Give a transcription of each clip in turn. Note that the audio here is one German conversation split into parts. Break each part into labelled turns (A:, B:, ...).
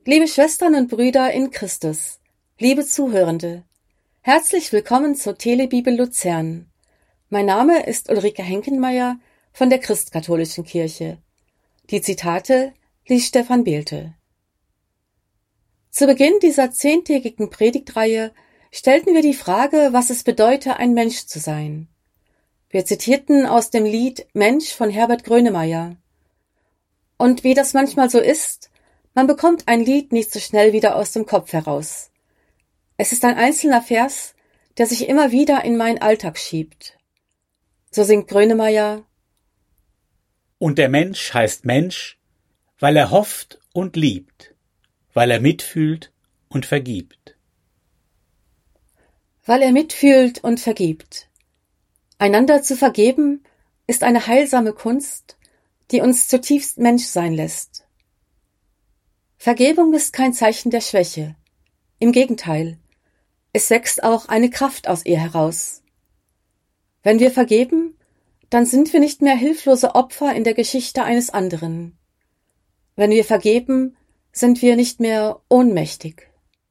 A: Liebe Schwestern und Brüder in Christus, liebe Zuhörende, herzlich willkommen zur Telebibel Luzern. Mein Name ist Ulrike Henkenmeier von der Christkatholischen Kirche. Die Zitate liest Stefan Behlte. Zu Beginn dieser 10-tägigen Predigtreihe stellten wir die Frage, was es bedeute, ein Mensch zu sein. Wir zitierten aus dem Lied Mensch von Herbert Grönemeyer. Und wie das manchmal so ist, man bekommt ein Lied nicht so schnell wieder aus dem Kopf heraus. Es ist ein einzelner Vers, der sich immer wieder in meinen Alltag schiebt. So singt Grönemeyer:
B: Und der Mensch heißt Mensch, weil er hofft und liebt, weil er mitfühlt und vergibt.
A: Weil er mitfühlt und vergibt. Einander zu vergeben ist eine heilsame Kunst, die uns zutiefst Mensch sein lässt. Vergebung ist kein Zeichen der Schwäche. Im Gegenteil, es wächst auch eine Kraft aus ihr heraus. Wenn wir vergeben, dann sind wir nicht mehr hilflose Opfer in der Geschichte eines anderen. Wenn wir vergeben, sind wir nicht mehr ohnmächtig.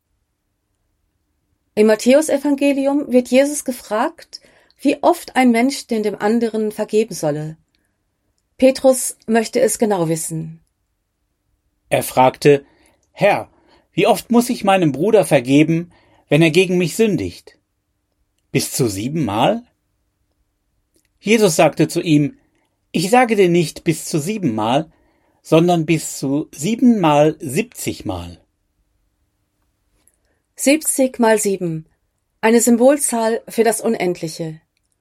A: Im Matthäusevangelium wird Jesus gefragt, wie oft ein Mensch dem anderen vergeben solle. Petrus möchte es genau wissen.
B: Er fragte: Herr, wie oft muss ich meinem Bruder vergeben, wenn er gegen mich sündigt? Bis zu 7-mal? Jesus sagte zu ihm: Ich sage dir nicht bis zu 7-mal, sondern bis zu 7-mal 70-mal.
A: 70 mal 7, eine Symbolzahl für das Unendliche.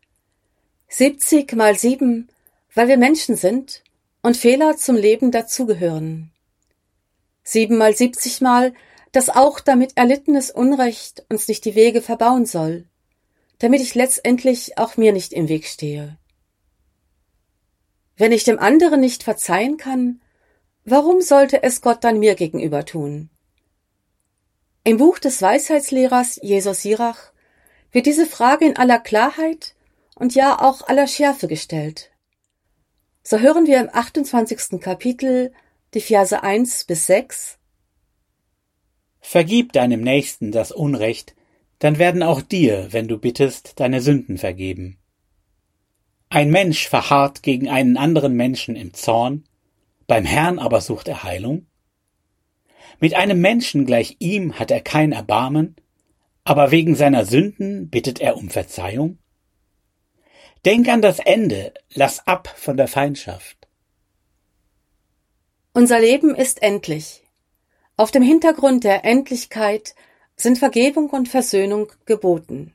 A: 70 mal 7, weil wir Menschen sind und Fehler zum Leben dazugehören. 7 mal 70 Mal, dass auch damit erlittenes Unrecht uns nicht die Wege verbauen soll, damit ich letztendlich auch mir nicht im Weg stehe. Wenn ich dem anderen nicht verzeihen kann, warum sollte es Gott dann mir gegenüber tun? Im Buch des Weisheitslehrers Jesus Sirach wird diese Frage in aller Klarheit und ja auch aller Schärfe gestellt. So hören wir im 28. Kapitel die Verse 1-6.
B: Vergib deinem Nächsten das Unrecht, dann werden auch dir, wenn du bittest, deine Sünden vergeben. Ein Mensch verharrt gegen einen anderen Menschen im Zorn, beim Herrn aber sucht er Heilung. Mit einem Menschen gleich ihm hat er kein Erbarmen, aber wegen seiner Sünden bittet er um Verzeihung. Denk an das Ende, lass ab von der Feindschaft.
A: Unser Leben ist endlich. Auf dem Hintergrund der Endlichkeit sind Vergebung und Versöhnung geboten.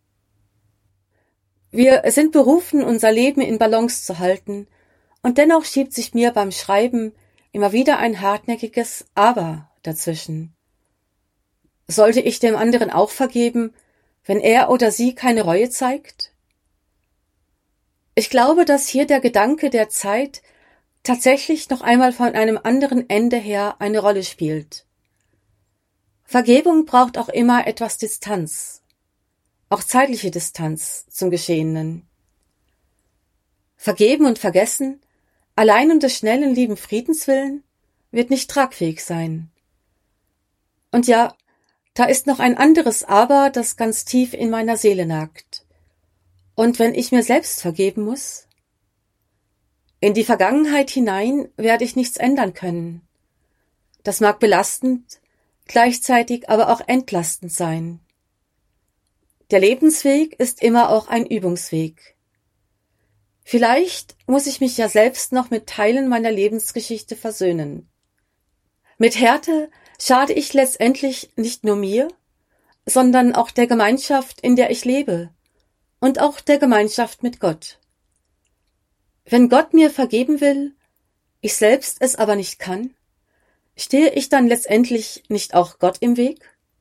A: Wir sind berufen, unser Leben in Balance zu halten, und dennoch schiebt sich mir beim Schreiben immer wieder ein hartnäckiges Aber dazwischen. Sollte ich dem anderen auch vergeben, wenn er oder sie keine Reue zeigt? Ich glaube, dass hier der Gedanke der Zeit tatsächlich noch einmal von einem anderen Ende her eine Rolle spielt. Vergebung braucht auch immer etwas Distanz, auch zeitliche Distanz zum Geschehenen. Vergeben und vergessen, allein um des schnellen lieben Friedens willen, wird nicht tragfähig sein. Und ja, da ist noch ein anderes Aber, das ganz tief in meiner Seele nagt. Und wenn ich mir selbst vergeben muss? In die Vergangenheit hinein werde ich nichts ändern können. Das mag belastend, gleichzeitig aber auch entlastend sein. Der Lebensweg ist immer auch ein Übungsweg. Vielleicht muss ich mich ja selbst noch mit Teilen meiner Lebensgeschichte versöhnen. Mit Härte schade ich letztendlich nicht nur mir, sondern auch der Gemeinschaft, in der ich lebe, und auch der Gemeinschaft mit Gott. Wenn Gott mir vergeben will, ich selbst es aber nicht kann, stehe ich dann letztendlich nicht auch Gott im Weg?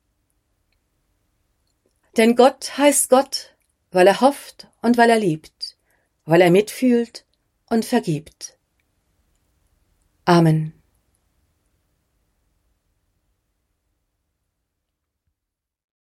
A: Denn Gott heißt Gott, weil er hofft und weil er liebt, weil er mitfühlt und vergibt. Amen.